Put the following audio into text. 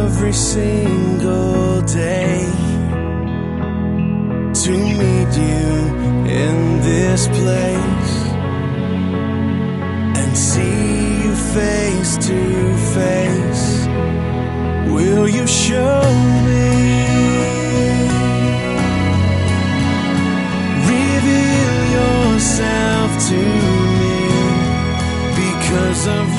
every single day to meet you in this place and see you face to face. Will you show me? Reveal yourself to me because of